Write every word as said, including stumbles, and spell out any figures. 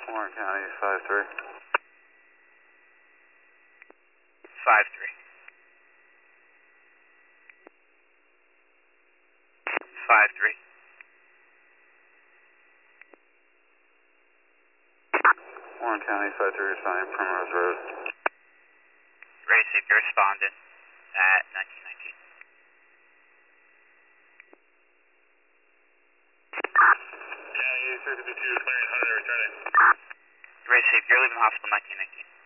Warren County, five three. five three. five three. Warren County, five three, responding Primrose Road. Received your respondent at nineteen nineteen. County eighty-three fifty-two, clearing one hundred, returning. Received, you're leaving hospital nineteen nineteen.